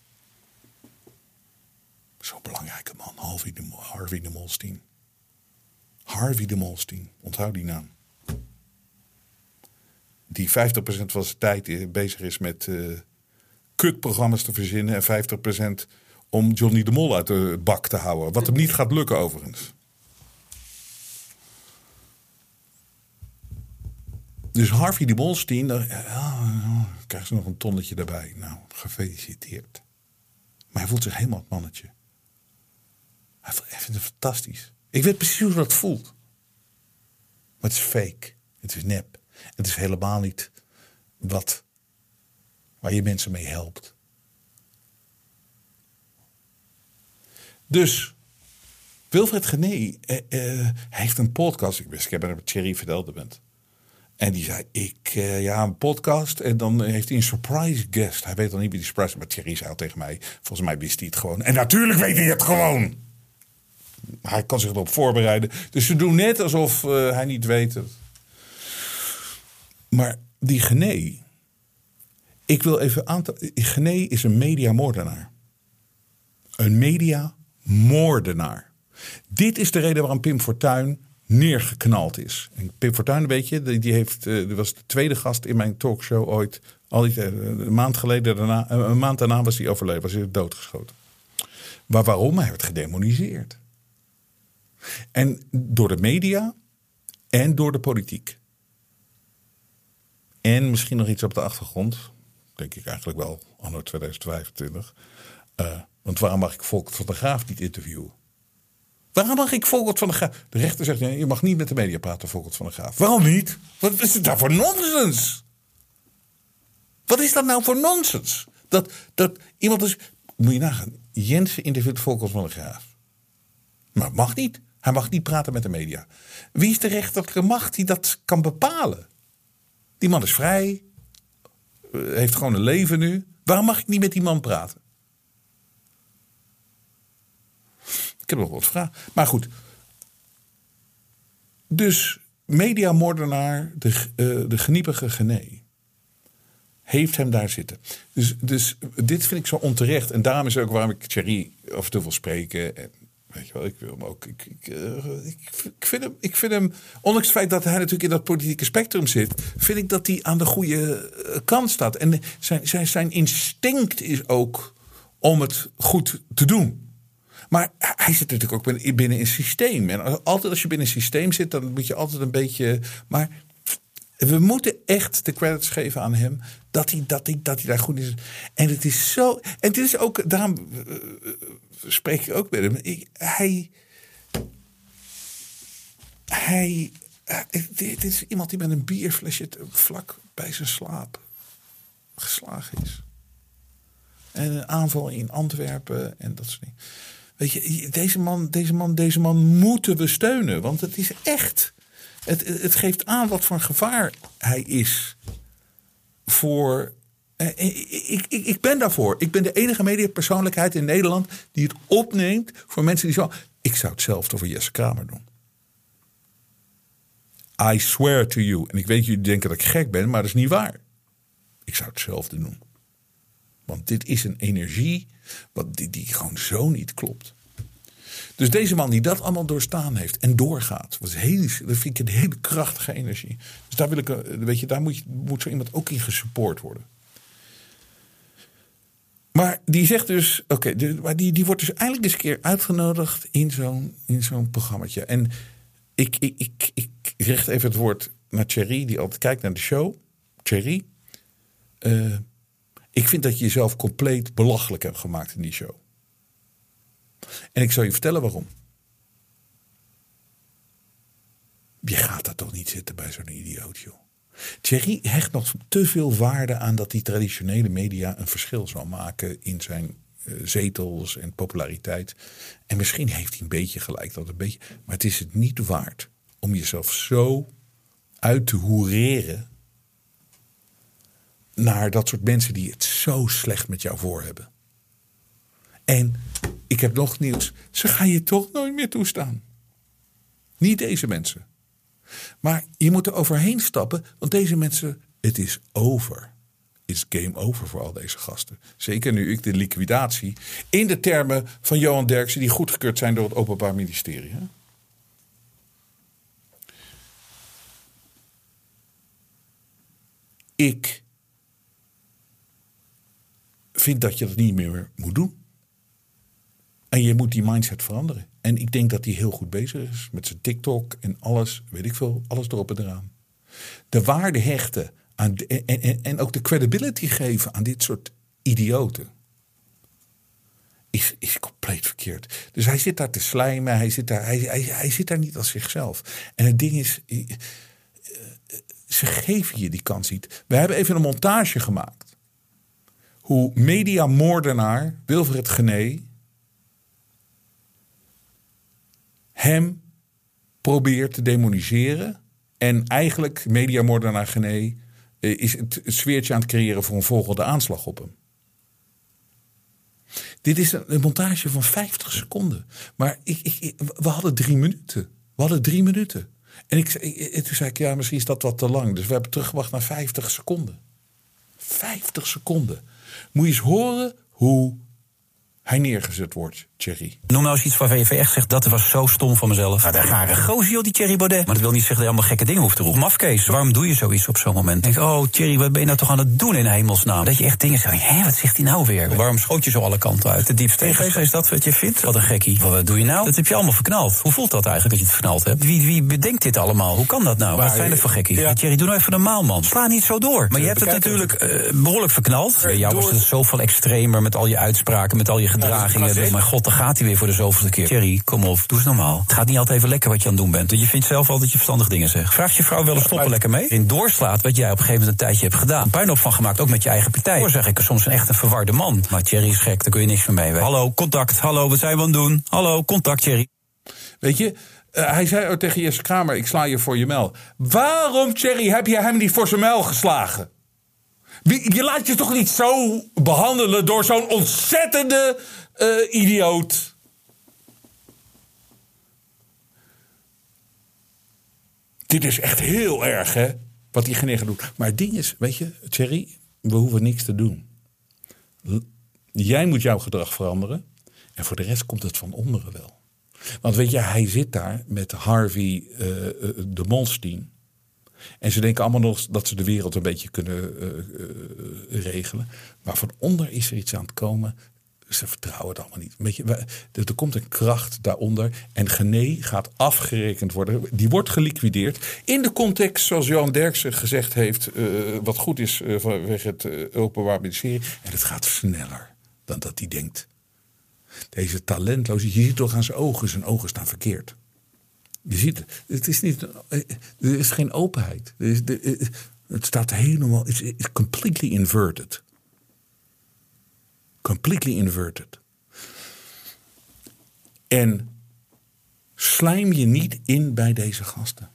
Zo'n belangrijke man, Harvey de, Harvey de Molstein. Harvey de Molstein, onthoud die naam. Die vijftig procent van zijn tijd bezig is met uh, kutprogramma's te verzinnen en vijftig procent om Johnny de Mol uit de bak te houden. Wat hem niet gaat lukken overigens. Dus Harvey de Molstein, dan uh, krijgt ze nog een tonnetje erbij. Nou, gefeliciteerd. Maar hij voelt zich helemaal het mannetje. Hij vindt het fantastisch. Ik weet precies hoe dat voelt. Maar het is fake. Het is nep. Het is helemaal niet wat waar je mensen mee helpt. Dus Wilfred Gené eh, eh, hij heeft een podcast. Ik wist, ik heb het met Thierry verteld bent. En die zei, ik uh, ja, een podcast. En dan heeft hij een surprise guest. Hij weet dan niet wie die surprise is. Maar Thierry zei al tegen mij, volgens mij wist hij het gewoon. En natuurlijk weet hij het gewoon. Hij kan zich erop voorbereiden. Dus ze doen net alsof uh, hij niet weet het. Maar die Gené, ik wil even aantal. Gené is een mediamoordenaar. Een mediamoordenaar. Dit is de reden waarom Pim Fortuyn neergeknald is. En Pim Fortuyn, weet je, die heeft, uh, was de tweede gast in mijn talkshow ooit. Al die, uh, een maand geleden, daarna, uh, een maand daarna was hij overleden, was hij doodgeschoten. Maar waarom? Hij werd gedemoniseerd. En door de media en door de politiek. En misschien nog iets op de achtergrond. Denk ik eigenlijk wel, anno tweeduizend vijfentwintig. Uh, want waarom mag ik Volkert van der Graaf niet interviewen? Waarom mag ik Volkert van der Graaf? De rechter zegt, nee, je mag niet met de media praten, Volkert van der Graaf. Waarom niet? Wat is het nou voor nonsens? Wat is dat nou voor nonsens? Dat, dat iemand is... Moet je nagaan, Jensen interviewt Volkert van der Graaf. Maar het mag niet. Hij mag niet praten met de media. Wie is de rechterlijke macht die dat kan bepalen? Die man is vrij. Heeft gewoon een leven nu. Waarom mag ik niet met die man praten? Ik heb nog wat vragen. Maar goed. Dus mediamoordenaar, de, uh, de geniepige Gené, heeft hem daar zitten. Dus, dus dit vind ik zo onterecht. En daarom is ook waarom ik Thierry af en toe wil spreken. En, weet je wel, ik wil hem ook. Ik, ik, uh, ik, ik, vind hem, ik vind hem, ondanks het feit dat hij natuurlijk in dat politieke spectrum zit, vind ik dat hij aan de goede kant staat. En zijn, zijn, zijn instinct is ook om het goed te doen. Maar hij zit natuurlijk ook binnen, binnen een systeem. En altijd als je binnen een systeem zit, dan moet je altijd een beetje. Maar we moeten echt de credits geven aan hem dat hij, dat hij, dat hij daar goed is. En het is zo. En dit is ook. Daarom uh, spreek ik ook met hem. Ik, hij. Hij. Uh, dit is iemand die met een bierflesje vlak bij zijn slaap geslagen is. En een aanval in Antwerpen en dat soort dingen. Weet je, deze man, deze man, deze man moeten we steunen. Want het is echt. Het, het geeft aan wat voor een gevaar hij is. Voor. Eh, ik, ik, ik ben daarvoor. Ik ben de enige mediapersoonlijkheid in Nederland die het opneemt voor mensen die zo. Ik zou hetzelfde voor Jesse Kramer doen. I swear to you. En ik weet, jullie denken dat ik gek ben, maar dat is niet waar. Ik zou hetzelfde doen. Want dit is een energie wat, die, die gewoon zo niet klopt. Dus deze man die dat allemaal doorstaan heeft en doorgaat. Dat, is heel, dat vind ik een hele krachtige energie. Dus daar, wil ik, weet je, daar moet, je, moet zo iemand ook in gesupport worden. Maar die zegt dus. Oké, okay, die, die wordt dus eindelijk eens een keer uitgenodigd in zo'n, in zo'n programmaatje. En ik, ik, ik, ik richt even het woord naar Thierry, die altijd kijkt naar de show. Thierry. Uh, Ik vind dat je jezelf compleet belachelijk hebt gemaakt in die show. En ik zal je vertellen waarom. Je gaat daar toch niet zitten bij zo'n idioot, joh. Thierry hecht nog te veel waarde aan dat die traditionele media een verschil zal maken in zijn uh, zetels en populariteit. En misschien heeft hij een beetje gelijk, dat een beetje. Maar het is het niet waard om jezelf zo uit te hoereren naar dat soort mensen die het zo slecht met jou voor hebben. En ik heb nog nieuws. Ze gaan je toch nooit meer toestaan. Niet deze mensen. Maar je moet er overheen stappen. Want deze mensen, het is over. Het is game over voor al deze gasten. Zeker nu ik de liquidatie. In de termen van Johan Derksen. Die goedgekeurd zijn door het Openbaar Ministerie. Hè? Ik vind dat je dat niet meer moet doen. En je moet die mindset veranderen. En ik denk dat hij heel goed bezig is met zijn TikTok en alles, weet ik veel, alles erop en eraan. De waarde hechten aan de, en, en, en ook de credibility geven aan dit soort idioten is, is compleet verkeerd. Dus hij zit daar te slijmen, hij zit daar, hij, hij, hij zit daar niet als zichzelf. En het ding is, ze geven je die kans niet. We hebben even een montage gemaakt. Hoe mediamoordenaar Wilfred Gené hem probeert te demoniseren. En eigenlijk mediamoordenaar Gené is het sfeertje aan het creëren voor een volgende aanslag op hem. Dit is een, een montage van vijftig seconden. Maar ik, ik, we hadden drie minuten. We hadden drie minuten. En ik, ik, toen zei ik, ja, misschien is dat wat te lang. Dus we hebben teruggewacht naar vijftig seconden. vijftig seconden. Moet je eens horen hoe hij neergezet wordt, Thierry. Noem nou eens iets waarvan je echt zegt, dat was zo stom van mezelf. Ja, de rare gozer, joh, die Thierry Baudet. Maar dat wil niet zeggen dat je allemaal gekke dingen hoeft te roepen. Mafkees, waarom doe je zoiets op zo'n moment? Denk, oh, Thierry, wat ben je nou toch aan het doen in hemelsnaam? Dat je echt dingen zegt, hé, wat zegt hij nou weer? Waarom schoot je zo alle kanten uit? De diepste tegenstelling, is dat wat je vindt? Wat een gekkie. Wat doe je nou? Dat heb je allemaal verknald. Hoe voelt dat eigenlijk, dat je het verknald hebt? Wie, wie bedenkt dit allemaal? Hoe kan dat nou? Waar, wat zijn het voor gekkie? Ja. Thierry, doe nou even normaal, man. Sla niet zo door. Maar je hebt het natuurlijk uh, behoorlijk verknald. Bij jou was het zoveel extremer met al je uitspraken, met al je gedragingen. Dus, mijn god, dan gaat hij weer voor de zoveelste keer. Thierry, kom op, doe eens normaal. Het gaat niet altijd even lekker wat je aan het doen bent. Je vindt zelf altijd dat je verstandige dingen zegt. Vraag je vrouw wel eens stoppen lekker mee? In doorslaat wat jij op een gegeven moment een tijdje hebt gedaan. Puinhoop van gemaakt, ook met je eigen partij. Hoor, zeg ik er soms een echt een verwarde man. Maar Thierry is gek, daar kun je niks meer mee weten. Hallo, contact. Hallo, wat zijn we aan het doen? Hallo, contact, Thierry. Weet je, uh, hij zei ook tegen Jesse Kramer, ik sla je voor je mel. Waarom, Thierry, heb je hem niet voor zijn mel geslagen? Je laat je toch niet zo behandelen door zo'n ontzettende uh, idioot. dit is echt heel erg, hè? Wat die Gené gaat doen. Maar het ding is, weet je, Thierry, we hoeven niks te doen. L- Jij moet jouw gedrag veranderen. En voor de rest komt het van onderen wel. Want weet je, hij zit daar met Harvey uh, uh, de Molstein. En ze denken allemaal nog dat ze de wereld een beetje kunnen uh, uh, regelen. Maar van onder is er iets aan het komen. Ze vertrouwen het allemaal niet. Weet je, we, er komt een kracht daaronder. En Gené gaat afgerekend worden. Die wordt geliquideerd. In de context, zoals Johan Derksen gezegd heeft. Uh, wat goed is uh, vanwege het uh, Openbaar Ministerie. En het gaat sneller dan dat hij denkt. Deze talentloze, je ziet toch aan zijn ogen. Zijn ogen staan verkeerd. Je ziet het. Het is niet, er is geen openheid. Er is, er, het staat helemaal, it's, it's completely inverted. Completely inverted. En slijm je niet in bij deze gasten.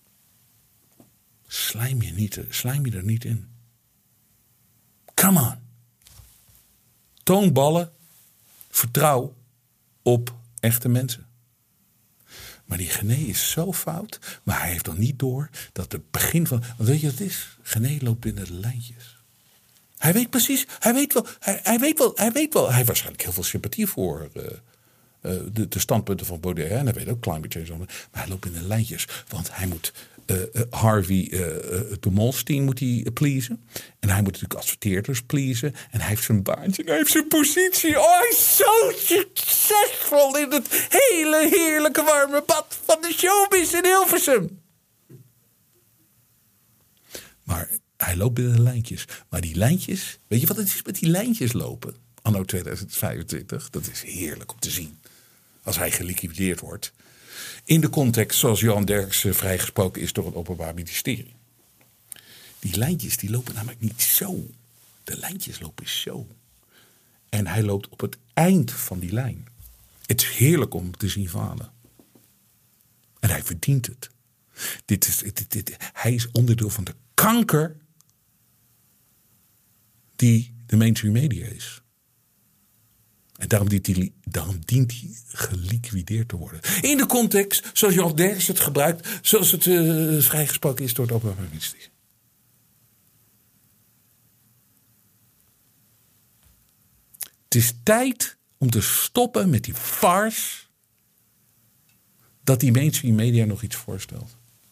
Slijm je, niet, slijm je er niet in. Come on. Toon ballen. Vertrouw op echte mensen. Maar die Gené is zo fout. Maar hij heeft dan niet door dat het begin van... Want weet je wat het is? Gené loopt binnen de lijntjes. Hij weet precies, hij weet wel, hij, hij weet wel, hij weet wel. Hij heeft waarschijnlijk heel veel sympathie voor uh, uh, de, de standpunten van Baudet. Hè? En hij weet ook climate change. Maar hij loopt in de lijntjes. Want hij moet uh, uh, Harvey uh, de Molstein moet hij pleasen. En hij moet natuurlijk adverteerders pleasen. En hij heeft zijn baantje en hij heeft zijn positie. Oh, hij is zo succesvol in het hele heerlijke warme bad van de showbiz in Hilversum. Maar... Hij loopt binnen de lijntjes. Maar die lijntjes... Weet je wat het is met die lijntjes lopen? Anno tweeduizend vijfentwintig. Dat is heerlijk om te zien. Als hij geliquideerd wordt. In de context zoals Johan Derksen vrijgesproken is door het Openbaar Ministerie. Die lijntjes die lopen namelijk niet zo. De lijntjes lopen zo. En hij loopt op het eind van die lijn. Het is heerlijk om te zien falen. En hij verdient het. Dit is, dit, dit, hij is onderdeel van de kanker... die de mainstream media is. En daarom dient hij, daarom dient hij geliquideerd te worden. In de context, zoals Johan Derksen het gebruikt... zoals het uh, vrijgesproken is door het Openbaar Ministerie. Het is tijd om te stoppen met die farce... dat die mainstream media nog iets voorstelt.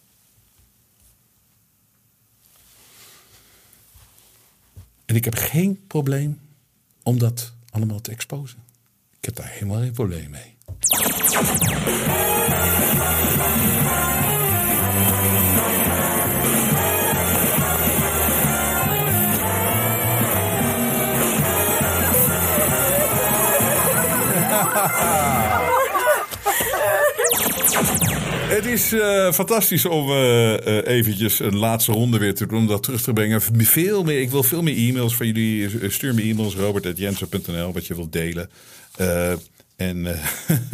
En ik heb geen probleem om dat allemaal te exposen. Ik heb daar helemaal geen probleem mee. Het is uh, fantastisch om uh, uh, eventjes een laatste ronde weer te doen. Om dat terug te brengen. Veel meer, ik wil veel meer e-mails van jullie. Stuur me e-mails, robert at jensen punt n l, wat je wilt delen. Uh, en uh,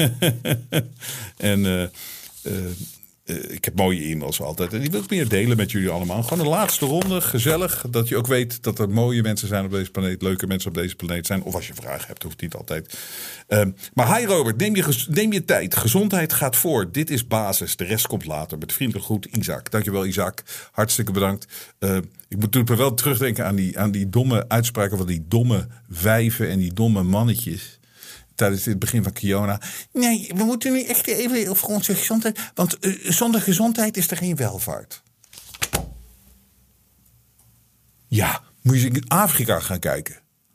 en uh, uh, uh, ik heb mooie e-mails altijd. En die wil ik meer delen met jullie allemaal. Gewoon een laatste ronde, gezellig. Dat je ook weet dat er mooie mensen zijn op deze planeet. Leuke mensen op deze planeet zijn. Of als je vragen hebt, hoeft niet altijd. Uh, maar hi Robert, neem je, neem je tijd. Gezondheid gaat voor. Dit is basis. De rest komt later. Met vriendelijk groet, Isaac. Dankjewel Isaac. Hartstikke bedankt. Uh, ik moet natuurlijk wel terugdenken aan die, aan die domme uitspraken van die domme wijven en die domme mannetjes. Tijdens het begin van Kiona. Nee, we moeten nu echt even over onze gezondheid. Want uh, zonder gezondheid is er geen welvaart. Ja, moet je in Afrika gaan kijken.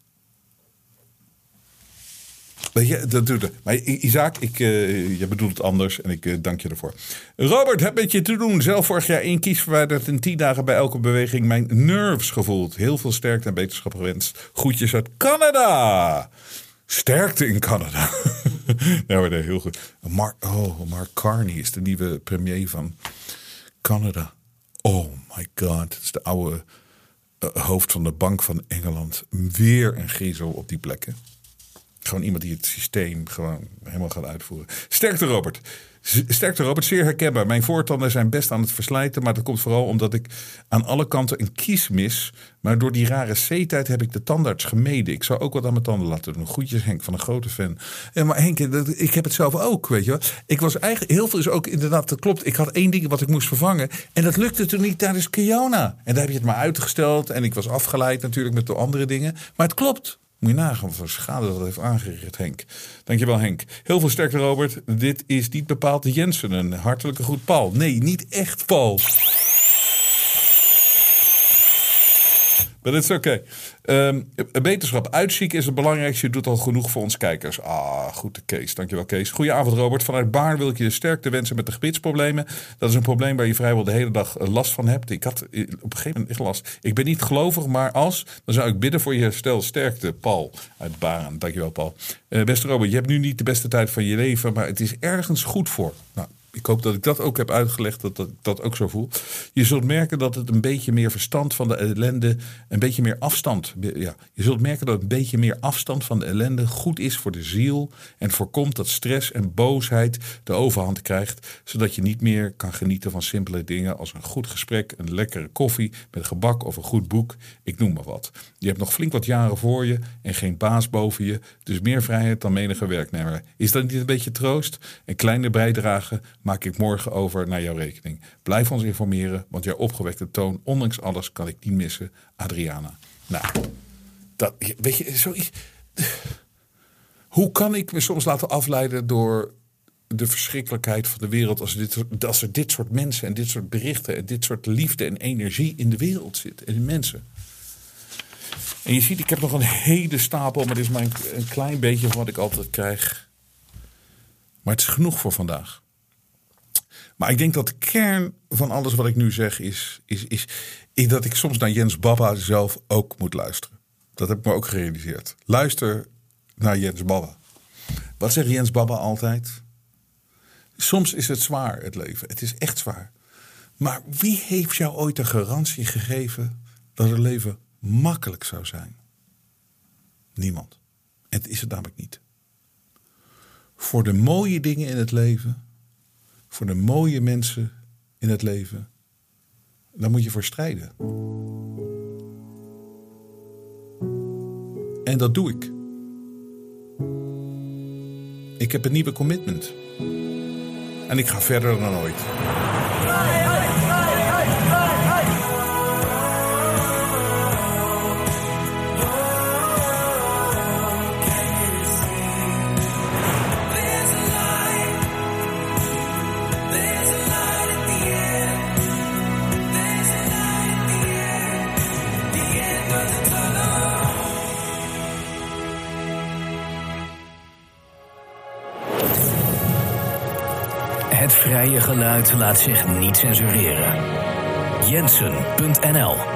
Weet je, dat doet het. Maar Isaac, ik, uh, je bedoelt het anders en ik uh, dank je ervoor. Robert, heb met je te doen. Zelf vorig jaar één kies verwijderd en tien dagen bij elke beweging mijn nerves gevoeld. Heel veel sterkte en beterschap gewenst. Groetjes uit Canada. Sterkte in Canada. Ja, maar nee, heel goed. Mark, oh, Mark Carney is de nieuwe premier van Canada. Oh my god. Dat is de oude uh, hoofd van de Bank van Engeland. Weer een griezel op die plekken. Gewoon iemand die het systeem gewoon helemaal gaat uitvoeren. Sterkte Robert. Sterkte Robert, zeer herkenbaar. Mijn voortanden zijn best aan het verslijten. Maar dat komt vooral omdat ik aan alle kanten een kies mis. Maar door die rare C-tijd heb ik de tandarts gemeden. Ik zou ook wat aan mijn tanden laten doen. Groetjes Henk, van een grote fan. Ja, maar Henk, ik heb het zelf ook, weet je wel. Ik was eigenlijk, heel veel is ook inderdaad, dat klopt. Ik had één ding wat ik moest vervangen. En dat lukte toen niet tijdens Kiona. En daar heb je het maar uitgesteld. En ik was afgeleid natuurlijk met de andere dingen. Maar het klopt. Moet je nagaan wat voor schade dat heeft aangericht, Henk. Dankjewel, Henk. Heel veel sterkte, Robert. Dit is niet bepaald de Jensen. Een hartelijke groet, Paul. Nee, niet echt, Paul. Maar dat is oké. Okay. Um, wetenschap. Uitzieken is het belangrijkste. Je doet al genoeg voor ons kijkers. Ah, goed, Kees. Dankjewel, Kees. Goedenavond, Robert. Vanuit Baarn wil ik je de sterkte wensen met de gebitsproblemen. Dat is een probleem waar je vrijwel de hele dag last van hebt. Ik had op een gegeven moment echt last. Ik ben niet gelovig, maar als, dan zou ik bidden voor je herstel. Sterkte, Paul uit Baarn. Dankjewel, Paul. Uh, beste Robert, je hebt nu niet de beste tijd van je leven, maar het is ergens goed voor. Nou, ik hoop dat ik dat ook heb uitgelegd, dat, dat ik dat ook zo voel. Je zult merken dat het een beetje meer verstand van de ellende, een beetje meer afstand. Ja, je zult merken dat een beetje meer afstand van de ellende goed is voor de ziel. En voorkomt dat stress en boosheid de overhand krijgt. Zodat je niet meer kan genieten van simpele dingen als een goed gesprek, een lekkere koffie met gebak of een goed boek. Ik noem maar wat. Je hebt nog flink wat jaren voor je en geen baas boven je. Dus meer vrijheid dan menige werknemer. Is dat niet een beetje troost? Een kleine bijdrage maak ik morgen over naar jouw rekening. Blijf ons informeren, want jouw opgewekte toon, ondanks alles, kan ik niet missen. Adriana. Nou, dat, weet je, zoiets. Hoe kan ik me soms laten afleiden door de verschrikkelijkheid van de wereld als, dit, als er dit soort mensen en dit soort berichten en dit soort liefde en energie in de wereld zit en in mensen. En je ziet, ik heb nog een hele stapel, maar dit is maar een, een klein beetje van wat ik altijd krijg. Maar het is genoeg voor vandaag. Maar ik denk dat de kern van alles wat ik nu zeg is, is, is, is dat ik soms naar Jens Baba zelf ook moet luisteren. Dat heb ik me ook gerealiseerd. Luister naar Jens Baba. Wat zegt Jens Baba altijd? Soms is het zwaar, het leven. Het is echt zwaar. Maar wie heeft jou ooit de garantie gegeven dat het leven makkelijk zou zijn? Niemand. En het is het namelijk niet. Voor de mooie dingen in het leven, voor de mooie mensen in het leven, daar moet je voor strijden. En dat doe ik. Ik heb een nieuwe commitment. En ik ga verder dan ooit. Het vrije geluid laat zich niet censureren. Jensen punt n l